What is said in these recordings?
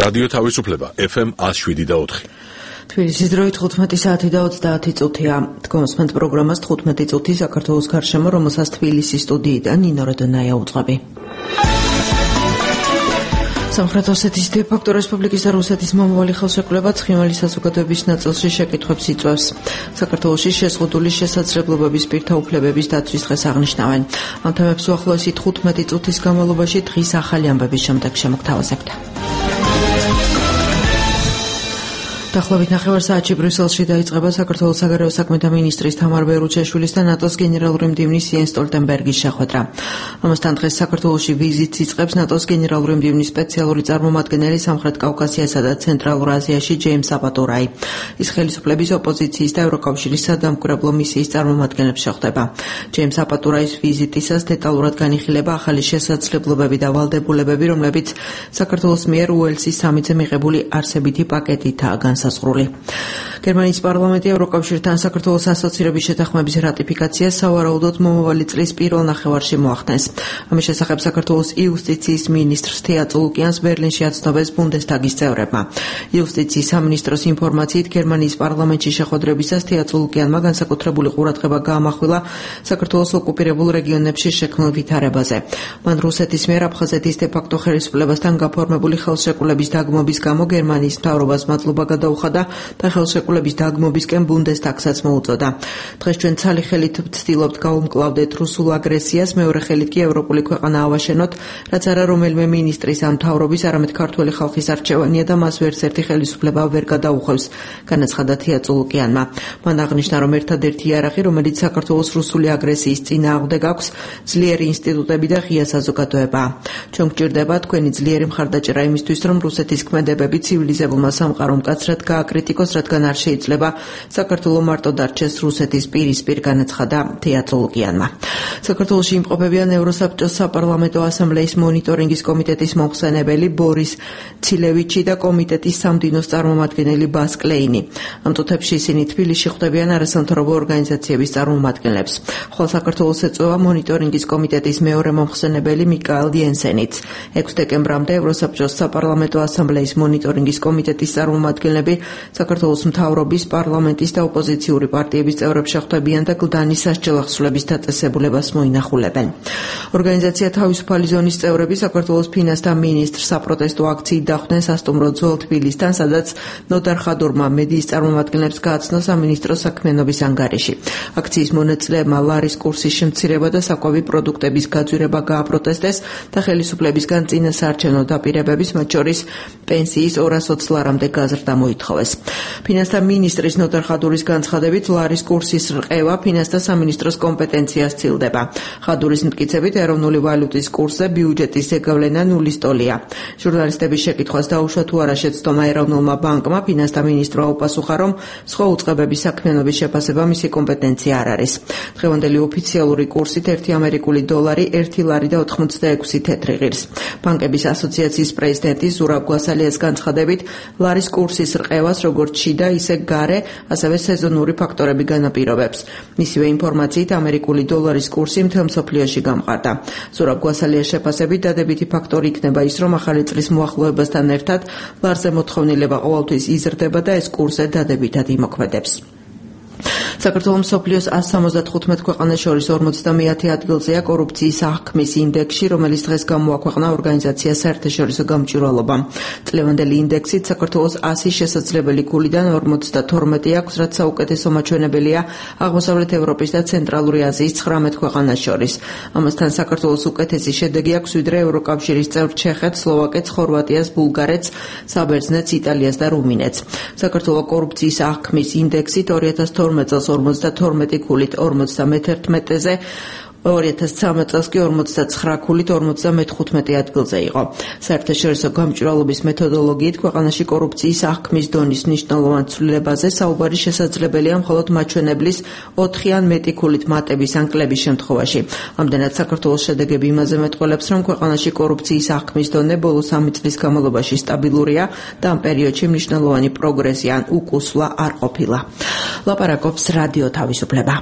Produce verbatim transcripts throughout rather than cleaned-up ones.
რადიო თავისუფლება ეფ ემ one oh seven და four. თბილისის დროით თხუთმეტი საათი და ოცდაათი წუთია. თქვენს პროგრამას თხუთმეტი წუთი საქართველოს გარშემო, რომელსაც თბილისის სტუდიიდან ნინო რედონაია უძღვები. სამხრეთ ოსეთის დე-ფაქტო რესპუბლიკის და რუსეთის მომავალი ხელშეკრულება ცხინვალის საზოგადოების ნაწილში შეკითხვებს იწვევს. საქართველოში შეზღუდული შესაძლებლობების პირთა უფლებების დაცვის დღეს აღნიშნავენ. ამ თემებს უახლოესი თხუთმეტი წუთის განმავლობაში დღის ახალი ამბების შემდეგ შემოგთავაზებთ. დაახლოებით ნახევარ საათში ბრიუსელში დაიწყება საქართველოს საგარეო საქმეთა მინისტრის თამარ ბერუჩეშვილის და ნატოს გენერალური მდივნის იენს სტოლტენბერგის შეხვედრა. ამასთან დღეს საქართველოში ვიზიტს იწყებს ნატოს გენერალური მდივნის სპეციალური წარმომადგენელი სამხრეთ კავკასიასა და ცენტრალურ აზიაში ჯეიმს აპატურაი. ის ხელისუფლების ოპოზიციის და ევროკავშირის სადამკვირვებლო მისიის წარმომადგენლებს შეხვდება. ჯეიმს აპატურაის ვიზიტისას დეტალურად განიხილება ახალი შესაძლებლობები და ვალდებულებები, რომლებიც საქართველოს მიერ უელსის სამიტზე მიღებული არსებითი პაკეტითაა განსაზღვრული. გერმანიის პარლამენტი ევროკავშირთან საქართველოს ასოცირების შეთანხმების რატიფიკაციას სავარაუდოდ მომავალი წლის პირველ ნახევარში მოახდენს. ამის შესახებ საქართველოს იუსტიციის მინისტრს თეატრო ლუკიანს ბერლინში აცნობეს ბუნდესტაგის წევრებმა. იუსტიციის სამინისტროს ინფორმაციით გერმანიის პარლამენტში შეხვედრებისას თეატრო ლუკიანმა განსაკუთრებული ყურადღება გაამახვილა საქართველოს ოკუპირებულ რეგიონებში შექმნილ ვითარებაზე. მან რუსეთის მიერ აფხაზეთის დე-ფაქტო ხელისუფლებასთან გაფორმებული ხელშეკრულების დაგმობის გამო გერმანიის მთავრობას მადლობა გადაუხადა და ხელშეკრულების დაგმობისკენ ბუნდესტაგსაც მოუწოდა. დღეს ჩვენ ცალი ხელით ვცდილობთ გავუმკლავდეთ რუსულ აგრესიას, მეორე ხელით კი ევროპული ქვეყანა ავაშენოთ, რაც არა რომელიმე მინისტრის ან მთავრობის, არამედ ქართველი ხალხის არჩევანია და მას ვერც ერთი ხელისუფლება ვერ გადაუხვევს, განაცხადა თეატრო ლუკიანმა. მან აღნიშნა, რომ ერთადერთი იარაღი, რომელიც საქართველოს რუსული აგრესიის წინააღმდეგ აქვს, ძლიერი ინსტიტუტები და ღია საზოგადოებაა. ჩვენ გვჭირდება თქვენი ძლიერი მხარდაჭერა იმისთვის, რომ რუსეთის ქმედებები ცივილიზებულმა სამყარომ მკაცრად გააკრიტიკოს, რადგან არ შეიძლება საქართველო მარტო დარჩეს რუსეთის პირისპირ, განაცხადა თეატრო ლუკიანმა. საქართველოში იმყოფებიან ევროსაბჭოს საპარლამენტო ასამბლეის მონიტორინგის კომიტეტის მომხსენებელი ბორის ცილევიჩი და კომიტეტის სამდინოს წარმომადგენელი ბას კლეინი. ამ წუთებში ისინი თბილისში ხვდებიან არასამთავრობო ორგანიზაციების წარმომადგენლებს. ხოლო საქართველოს ეწევა მონიტორინგის კომიტეტის მეორე მომხსენებელი მიკაელ იენსენიც. ექვსი დეკემბრამდე ევროსაბჭოს საპარლამენტო ასამბლეის მონიტორინგის კომიტეტის წარმომადგენლები საქართველოს მთავრობის, პარლამენტის და ოპოზიციური პარტიების წევრებს შეხვდებიან და გლდანის სასჯელ ახსნილების დაწესებულებას მოინახულებენ. ორგანიზაცია თავისუფალი ზონის წევრები საქართველოს ფინანსთა მინისტრს საპროტესტო აქციით დახვდნენ სასტუმრო ძველ თბილისთან, სადაც ნოდარ ხადურმა მედიის წარმომადგენლებს გააცნო სამინისტრო საქმიანობის ანგარიში. აქციის მონაწილეებმა ლარის კურსის შემცირება და საკვები პროდუქტების გაძვირება გააპროტესტეს და ხელისუფლებისგან წინასაარჩევნო დაპირებების, მათ შორის პენსიის ორას ოცდ ლარამდე გაზრდა მოითხოვეს. ფინანსთა მინისტრის ნოდარ ხადურის განცხადებით, ლარის კურსის რყევა ფინანსთა სამინისტროს კომპეტენციას ცილდება. ხადურის მტკიცებით, ეროვნული ვალუტის კურსზე ბიუჯეტის ზეგავლენა ნულის ტოლია. ჟურნალისტების შეკითხვას დაუშვა თუ არა შეცდომა ეროვნულმა ბანკმა, ფინანსთა მინისტრმა უპასუხა, რომ სხვა უწყებების საქმიანობის შეფასება მისი კომპეტენცია არ არის. დღევანდელი ოფიციალური კურსით ერთი ამერიკული დოლარი ერთი ლარი და ოთხმოცდაექვსი თეთრი ღირს. ბანკების ასოციაციის პრეზიდენტი ზურაბ გვასალიას განცხადებით, ლარის კურსის რყევას როგორც შიდა, ისე გარე, ასევე სეზონური ფაქტორები განაპირობებს. მისივე ინფორმაციით, ამერიკული დოლარის კურსი მთელ მსოფლიოში გამყარდა. ზურაბ გვასალიას შეფასებით, დადებითი ფაქტორი იქნება ის, რომ ახალი წლის მოახლოებასთან ერთად ლარზე მოთხოვნილება ყოველთვის იზრდება და ეს კურსზე დადებითად იმოქმედებს. საქართველოს მსოფლიოს one seventy-five ქვეყანას შორის ორმოცდამეათე ადგილზეა კორუფციის აღქმის ინდექსში, რომელიც დღეს გამოაქვეყნა ორგანიზაცია საერთაშორისო გამჭვირვალობამ. წლევანდელი ინდექსით საქართველოს one hundred შესაძლებელი ქულიდან ორმოცდათორმეტი აქვს, რაც საუკეთესო მაჩვენებელია აღმოსავლეთ ევროპის და ცენტრალური აზიის ცხრამეტ ქვეყანას შორის. ამასთან საქართველოს უკეთესი შედეგი აქვს ვიდრე ევროკავშირის წევრ ჩეხეთს, სლოვაკეთს, ხორვატიას, ბულგარეთს, საბერძნეთს, იტალიას და რუმინეთს. საქართველოს კორუფციის აღქმის ინდექსით two thousand twelve წელს ორმოცდათორმეტი ქულით ორმოცდამეთერთმეტეზე, two thousand thirteen წელს კი ორმოცდათხრა ქულით ორმოცდამეთხუთმეტე ადგილზე იყო. საერთაშორისო გამჭვირვალობის მეთოდოლოგიით ქვეყანაში კორუფციის აღქმის დონის მნიშვნელოვან ცვლილებაზე საუბარი შესაძლებელია მხოლოდ მაჩვენებლის ოთხი ან მეტი ქულით მატების ან კლების შემთხვევაში. ამდენად საქართველოს შედეგები იმაზე მეტყველებს, რომ ქვეყანაში კორუფციის აღქმის დონე ბოლო სამი წლის განმავლობაში სტაბილურია და ამ პერიოდში მნიშვნელოვანი პროგრესი ან უკუსვლა არ ყოფილა. ლაპარაკობს რადიო თავისუფლება.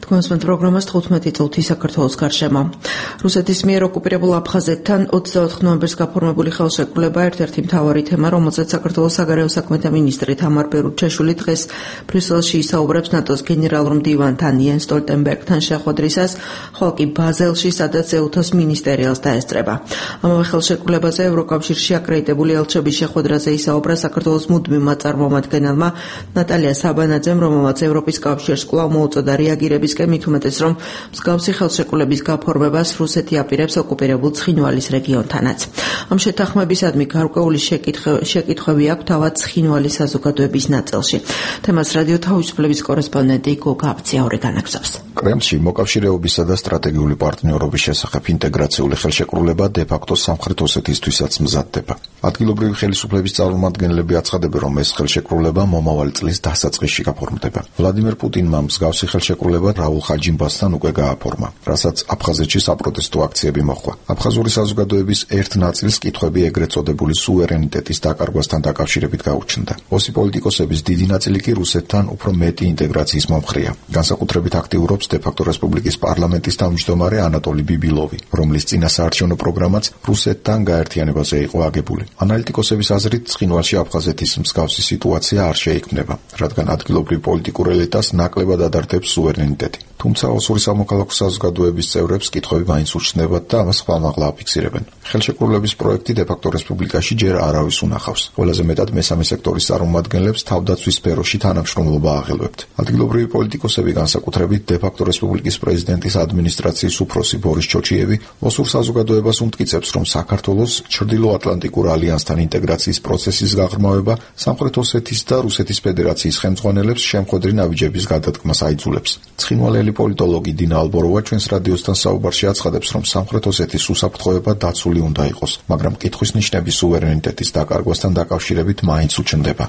თქვენს პროგრამას თხუთმეტი წუთი საქართველოს გარშემო. რუსეთის მიერ ოკუპირებულ აფხაზეთთან ოცდაოთხ ნოემბერს გაფორმებული ხელშეკრულება ერთ-ერთი მთავარი თემა, რომელზეც საქართველოს საგარეო საქმეთა მინისტრი თამარ ბერუჩაშვილი დღეს ბრიუსელში ისაუბრებს ნატოს გენერალურ მდივანთან იენს სტოლტენბერგთან შეხვედრისას, ხოლო კი ბაზელში, სადაც ეუთოს მინისტერიალს დაესწრება. ამავე ხელშეკრულებაზე ევროკავშირში აკრედიტებული ელჩების შეხვედრაზე ისაუბრა საქართველოს მუდმივმა წარმომადგენელმა ნატალია საბანაძემ, რომელმაც ევროპის კავშირს კვლავ მოუწოდა რეაგირებისკენ, მით უმეტეს რომ მსგავსი ხელშეკრულების გაფორმებას რუსეთი აპირებს ოკუპირებულ ცხინვალის რეგიონთანაც. ამ შეთანხმებისადმი გარკვეული შეკითხვები აქვს თავად ცხინვალის საზოგადოების ნაწილში. თემას რადიო თავისუფლების კორესპონდენტი გოგა აბციაური განაგზავს. კრემლში მოკავშირეობისა და სტრატეგიული პარტნიორობის შესახებ ინტეგრაციული ხელშეკრულება დე-ფაქტო სამხრეთ ოსეთისთვისაც მზადდება. ადგილობრივი ხელისუფლების წარმომადგენლები აცხადებენ, რომ ეს ხელშეკრულება მომავალი წლის დასაწყისში გაფორმდება. ვლადიმერ პუტინმა მსგავსი ხელშეკრულება რაულ ხაჯიმბასთან უკვე გააფორმა, რასაც აფხაზეთში საპროტესტო აქციები მოჰყვა. აფხაზური საზოგადოების ერთ ნაწილს კითხვები ეგრეთ წოდებული სუვერენიტეტის დაკარგვასთან დაკავშირებით გაუჩნდა. ოსი პოლიტიკოსების დიდი ნაწილი კი რუსეთთან უფრო მეტი ინტეგრაციის მომხრეა. განსაკუთრებით აქტიურობს დე-ფაქტო რესპუბლიკის პარლამენტის თავმჯდომარე ანატოლი ბიბილოვი, რომლის წინასაარჩევნო პროგრამაც რუსეთთან გაერთიანებაზე იყო აგებული. ანალიტიკოსების აზრით, ცხინვალში აფხაზეთის მსგავსი სიტუაცია არ შეიქმნება, რადგან ადგილობრივ პოლიტიკურ ელიტას ნაკლებად ადარდებს სუვერენიტეტი. თუმცა ოსური სამოქალაქო საზოგადოების წევრებს კითხვები მაინც უჩნდებათ და ამას ხვალმაღლა აფიქსირებენ. ხელშეკრულების პროექტი დე-ფაქტო რესპუბლიკაში ჯერ არავის უნახავს. ყველაზე მეტად მესამე სექტორის წარმომადგენლებს თავდაცვის სფეროში თანამშრომლობა აღელვებთ. ადგილობრივი პოლიტიკოსები, განსაკუთრებით დე-ფაქტო რესპუბლიკის პრეზიდენტის ადმინისტრაციის უფროსი ბორის ჩოჩიევი, ოსურ საზოგადოებას უმტკიცებს, რომ საქართველოს ჩრდილოატლანტიკურ ალიანსთან ინტეგრაციის პროცესის გაღრმავება სამხრეთ ოსეთის და რუსეთის ფედერაციის ხელმძღვანელებს შემხვედრი ნაბიჯების გადადგმას აიძულებს. ცხინვალელი პოლიტოლოგი დინა ალბოროვა ჩვენს რადიოსთან საუბარში აცხადებს, რომ სამხრეთ ოსეთის უსაფრთხოება დაცული უნდა იყოს, მაგრამ კითხვის ნიშნები სუვერენიტეტის დაკარგვასთან დაკავშირებით მაინც უჩნდება.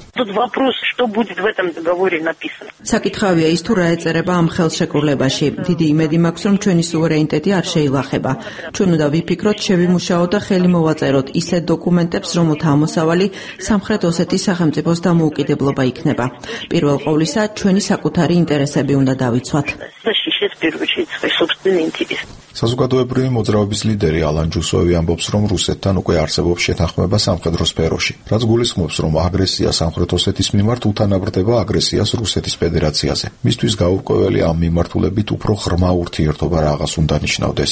საკითხავია ის, თუ რა ეწერება ამ ხელშეკრულებაში. დიდი იმედი მაქვს, რომ ჩვენი სუვერენიტეტი არ შეილახება. ჩვენ უნდა ვიფიქროთ, შევიმუშაოთ და ხელი მოვაწეროთ ისეთ დოკუმენტებს, რომელთა ამოსავალი სამხრეთ ოსეთის სახელმწიფოს დამოუკიდებლობა იქნება. პირველ ყოვლისა, ჩვენი საკუთარი ინტერესები უნდა დავიცვათ. საზოგადოებრივი მოძრაობის ლიდერი ალან ჯუსოვი ამბობს, რომ რუსეთთან უკვე არსებობს შეთანხმება სამხედრო სფეროში, რაც გულისხმობს, რომ აგრესია სამხრეთ ოსეთის მიმართ უთანაბრდება აგრესიას რუსეთის ფედერაციაზე. მისთვის გაურკვეველი ამ მიმართულებით უფრო ღრმა ურთიერთობა რაღაც უნდა ნიშნავდეს.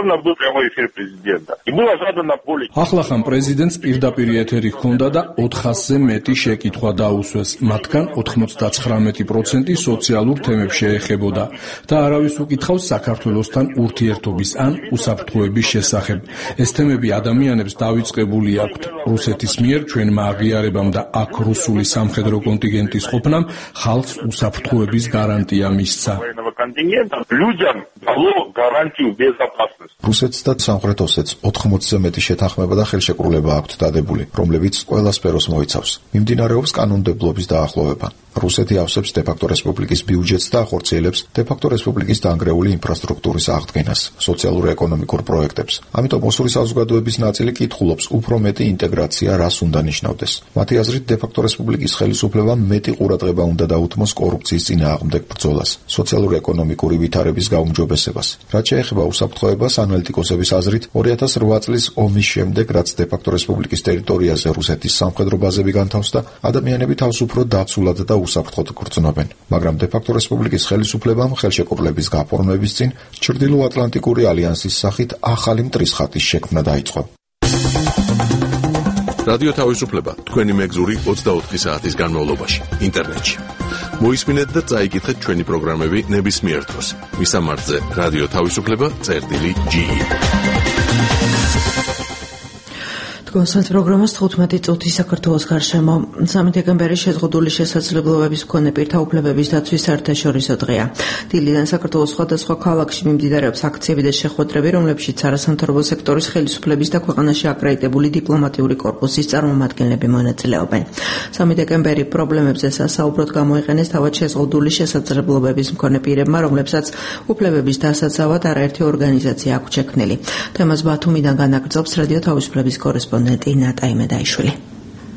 ახლახან პრეზიდენტს პირდაპირ ეთერი ჰქონდა და ოთხასზე მეტი შეკითხვა დაუსვეს. მათგან ოთხმოცდაცხრამეტი პროცენტი სოციალურ თემებს შეეხებოდა და არავის უკითხავს საქართველოსთან ურთიერთობის ან უსაფრთხოების შესახებ. ეს თემები ადამიანებს დავიწყებული აქვთ. რუსეთის მიერ ჩვენმა აღიარებამ და აქ რუსული სამხედრო კონტინგენტის ყოფნამ ხალხს უსაფრთხოების გარანტია მისცა. რუსეთს და სამხრეთ ოსეთს ოთხმოცზე მეტი შეთანხმება და ხელშეკრულება აქვთ დადებული, რომლებიც ყველა სფეროს მოიცავს. მიმდინარეობს კანონმდებლობის დაახლოვება. რუსეთი ავსებს დე-ფაქტო რესპუბლიკის ბიუჯეტს და ახორციელებს დე-ფაქტო რესპუბლიკის დანგრეული ინფრასტრუქტურის აღდგენას, სოციალურ-ეკონომიკურ პროექტებს. ამიტომ ოსური საზოგადოების ნაწილი კითხულობს, უფრო მეტი ინტეგრაცია რას უნდა ნიშნავდეს. მათი აზრით, დე-ფაქტო რესპუბლიკის ხელისუფლებამ მეტი ყურადღება უნდა დაუთმოს კორუფციის წინააღმდეგ ბრძოლას, სოციალურ-ეკონომიკური ვითარების გაუმჯობესებას. რაც შეეხება უსაფრთხოებას, ანალიტიკოსების აზრით, ორი ათას რვა წლის ომის შემდეგ, რაც დე-ფაქტო რესპუბლიკის ტერიტორიაზე რუსეთის სამხედრო ბაზები განთავსდა, ადამიანები თავს უფრო დაცულად და უსაფრთხოდ გრძნობენ. მაგრამ დე-ფაქტო რესპუბლიკის ხელისუფლებამ ხელშეკრულების გაფორმების წინ ჩრდილოატლანტიკური ალიანსის სახით ახალი მტრისხატის შექმნა დაიწყო. რადიო თავისუფლება თქვენი მეგზური ოცდაოთხი საათის განმავლობაში ინტერნეტში. მოისმინეთ და წაიკითხეთ ჩვენი პროგრამები ნებისმიერ დროს. მისამართზე რადიო თავისუფლება წერტილი ჯი. გონსალტ პროგრამას თხუთმეტი წუთი საქართველოს გარშემო. სამი დეკემბერი შეზღუდული შესაძლებლობების მქონე პირთა უფლებების დაცვის საერთაშორისო დღეა. დილიდან საქართველოს სხვადასხვა ქალაქში მიმდინარეობს აქციები და შეხვედრები, რომლებშიც არასამთავრობო სექტორის ხელისუფლების და ქვეყანაში აკრედიტებული დიპლომატიური კორპუსის წარმომადგენლები მონაწილეობენ. სამი დეკემბერი პრობლემებზე სასაუბროდ გამოიყენეს თავად შეზღუდული შესაძლებლობების მქონე პირებმა, რომლებსაც უფლებების დასაცავად არაერთი ორგანიზაცია აქვს შექმნილი. თემას ბათუმიდან განაგრძობს რადიო თავისუფლების კორესპონდენტი ნატა იმედაიშვილი.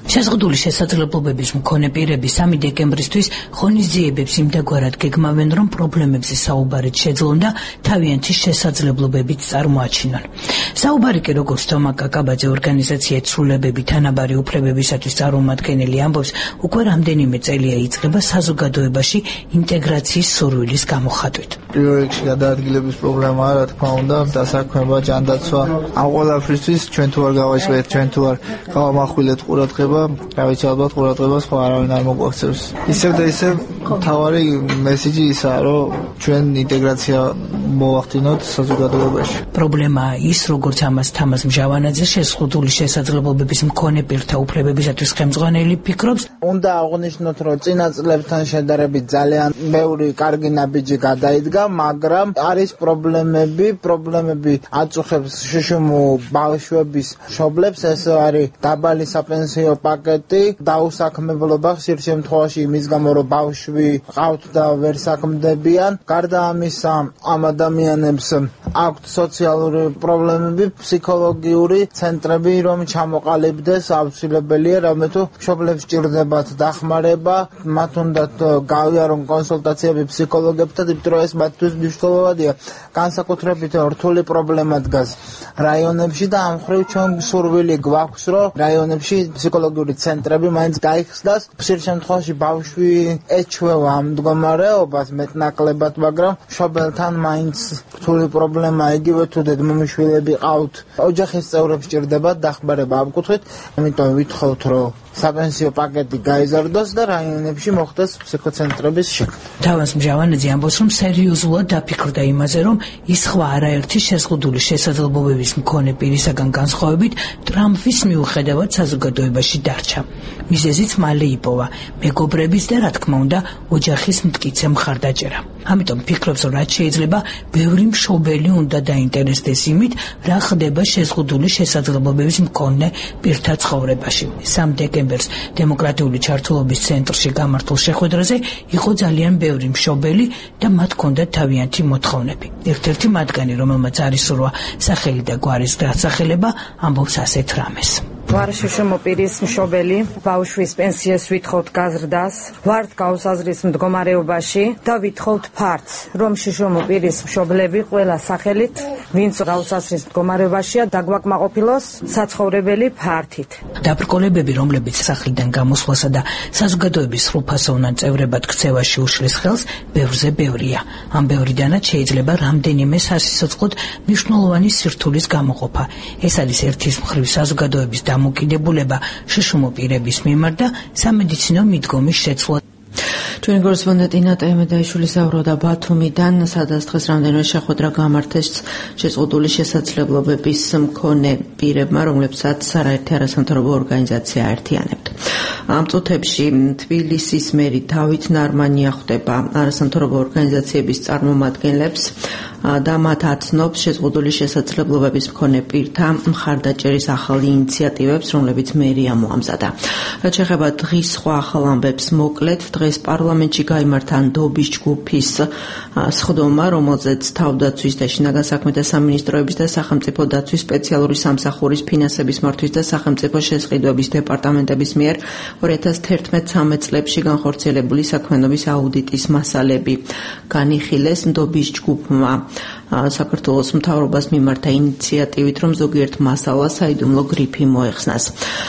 შეზღუდული შესაძლებლობების მქონე პირები სამი დეკემბრისთვის ღონისძიებებს იმდაგვარად გეგმავენ, რომ პრობლემებზე საუბარით შეძლონ და თავიანთი შესაძლებლობებით წარმოაჩინონ. საუბარი კი, როგორც თომა კაკაბაძე ორგანიზაცია ცვლილებები თანაბარი უფლებებისათვის წარმომადგენელი ამბობს, უკვე რამდენიმე წელია იწყება საზოგადოებაში ინტეგრაციის სურვილის გამოხატვით. პირველ რიგში გადაადგილების პრობლემაა, რა თქმა უნდა, დასაქმება, ჯანდაცვა. ამ ყველაფრისთვის ჩვენ თუ არ გავაჭრეთ, ჩვენ თუ არ გავამახვილეთ ყურადღება, რა ვიცი, ალბათ ყურადღებას ხო არავინ არ მოგვაქცევს. ისევ და ისევ მთავარი მესიჯი ისაა, რომ ჩვენ ინტეგრაცია მოვახდინოთ საზოგადოებაში. პრობლემაა ის, როგორც ამას თამაზ მჟავანაძე, შეზღუდული შესაძლებლობების მქონე პირთა უფლებებისათვის ხელმძღვანელი ფიქრობს. უნდა აღვნიშნოთ, რომ წინა წლებთან შედარებით ძალიან ბევრი კარგი ნაბიჯი გადაიდგა, მაგრამ არის პრობლემები, პრობლემები აწუხებს შუშუმ ბავშვების მშობლებს, ეს არის დაბალი საპენსიო პაკეტი, დაუსაქმებლობა ხშირ შემთხვევაში იმის გამო, რომ ბავშვი ყავთ და ვერ საქმდებიან. გარდა ამისა, ამ ადამიანებს აქვთ სოციალური პრობლემები, ფსიქოლოგიური ცენტრები, რომ ჩამოყალიბდეს, აუცილებელია, რამე თუ მშობლებს ჭირდებათ დახმარება, მათ უნდათ გავიარონ კონსულტაციები ფსიქოლოგებთან, იმიტომ რომ ეს მათთვის მნიშვნელოვანია. განსაკუთრებით რთული პრობლემა დგას რაიონებში და ამ ხრივ ჩვენ სურვილი გვაქვს, რომ რაიონებში ფსიქოლოგიური ცენტრები მაინც გაიხსნას. ხშირ შემთხვევაში ბავშვი ეჩვევა ამ მდგომარეობას მეტნაკლებად, მაგრამ მშობელთან მაინც რთული პრობლემა, იგივე თუ დედმამიშვილები ყავთ, ოჯახის წევრებს ჭირდებათ დახმარება ამ კუთხით, ამიტომ ვითხოვთ, რომ საპენსიო პაკეტი გაიზარდოს და რაიონებში მოხდეს ფსიქოცენტრების შექმნა. თამაზ მჟავანაძე ამბობს, რომ სერიოზულად დაფიქრდა იმაზე, რომ ის სხვა არაერთი შეზღუდული შესაძლებლობების მქონე პირისაგან განსხვავებით ტრამპის მიუხედავად საზოგადოებაში დარჩა. მიზეზიც მალე იპოვა მეგობრების და რა თქმა უნდა ოჯახის მტკიცე მხარდაჭერა. ამიტომ ფიქრობს, რომ რაც შეიძლება ბევრი მშობელი უნდა დაინტერესდეს იმით, რა ხდება შეზღუდული შესაძლებლობების მქონე პირთა ცხოვრებაში. სამ დეკემბერს დემოკრატიული ჩართულობის ცენტრში გამართულ შეხვედრაზე იყო ძალიან ბევრი მშობელი და მათ ჰქონდათ თავიანთი მოთხოვნები. ერთ-ერთი მათგანი, რომელმაც არის სურვა სახელი და გვარის დასახელება, ამბობს ასეთ რამეს. ვარ შუშუმ პირის მშობელი, ბავშვის პენსიას ვითხოვთ გაზრდას, ვართ გაუსაზრის მდგომარეობაში და ვითხოვთ ფართს, რომ შუშუმ პირის მშობლები ყველა სახელით, ვინც გაუსაზრის მდგომარეობაშია, დაგვაკმაყოფილოს საცხოვრებელი ფართით. დაბრკოლებები, რომლებიც სახლიდან გამოსვლასა და საზოგადოების სრულფასოვნად წევრებად ქცევაში უშლის ხელს, ბევრზე ბევრია. ამ ბევრიდანაც შეიძლება რამდენიმე სასიცოცხლოდ მნიშვნელოვანი სირთულის გამოყოფა. ეს არის ერთის მხრივ საზოგადოების დამოკიდებულება შუშუმ პირების მიმართ და სამედიცინო მიდგომის შეცვლა. ჩვენი კორესპონდენტი ნატა მედაიშვილი საუბრობდა ბათუმიდან, სადაც დღეს რამდენიმე შეხვედრა გამართეს შეზღუდული შესაძლებლობების მქონე პირებმა, რომლებსაც არაერთი არასამთავრობო ორგანიზაცია აერთიანებთ. ამ წუთებში თბილისის მერი დავით ნარმანია ხვდება არასამთავრობო ორგანიზაციების წარმომადგენლებს და მათ აცნობს შეზღუდული შესაძლებლობების მქონე პირთა მხარდაჭერის ახალ ინიციატივებს, რომლებიც მერია მოამზადა. რაც შეეხება დღის სხვა ახალ ამბებს, მოკლედ დღეს პარლამენტში გაიმართა ნდობის ჯგუფის სხდომა, რომელზეც თავდაცვის და შინაგან საქმეთა სამინისტროების და სახელმწიფო დაცვის სპეციალური სამსახურის ფინანსების მართვის და სახელმწიფო შესყიდვების დეპარტამენტების მიერ ორი ათას თერთმეტ მესამე წლებში განხორციელებული საქმიანობის აუდიტის მასალები განიხილეს. ნდობის ჯგუფმა საქართველოს მთავრობას მიმართა ინიციატივით, რომ ზოგიერთ მასალას საიდუმლო გრიფი მოეხსნას.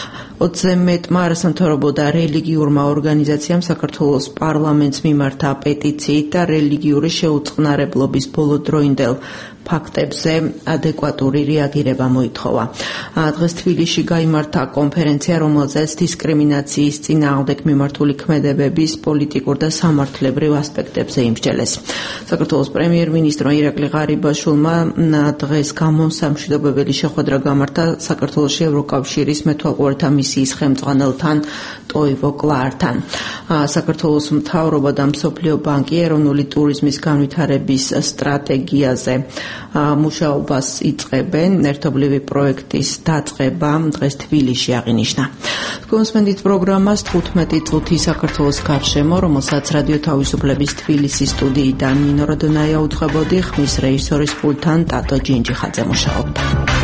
ოცზე მეტმა არასამთავრობო და რელიგიურმა ორგანიზაციამ საქართველოს პარლამენტს მიმართა პეტიციით და რელიგიური შეუწყნარებლობის ბოლოდროინდელ ფაქტებზე ადეკვატური რეაგირება მოითხოვა. დღეს თბილისში გაიმართა კონფერენცია, რომელზეც დისკრიმინაციის წინააღმდეგ მიმართული ქმედებების პოლიტიკურ და სამართლებრივ ასპექტებზე იმსჯელეს. საქართველოს პრემიერ-მინისტრმა ირაკლი ღარიბაშვილმა დღეს გამოსამშვიდობებელი შეხვედრა გამართა საქართველოში ევროკავშირის მეთვალყურეთა მისიის ხელმძღვანელთან ტოივო კლართან. საქართველოს მთავრობა და მსოფლიო ბანკი ეროვნული ტურიზმის განვითარების სტრატეგიაზე მუშაობას იწყებენ. ერთობლივი პროექტის დაწყება დღეს თბილისში აღინიშნა. კონსპენდით პროგრამას თხუთმეტი წუთი საქართველოს გარშემო, რომელსაც რადიო თავისუფლების თბილისის სტუდიიდან ნინო როდონაია უძღვებოდი, ხმის რეჟისორის პულტთან ტატო ჯინჯიხაძე მუშაობდა.